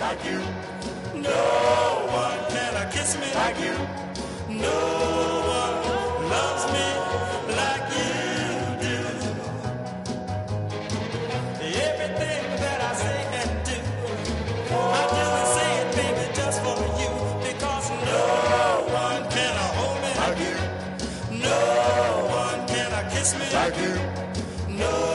like you. No one can kiss me like you. No one loves me like you do. Everything that I say and do, I just say it, baby, just for you. Because no one can hold me like you. No one can kiss me like you. No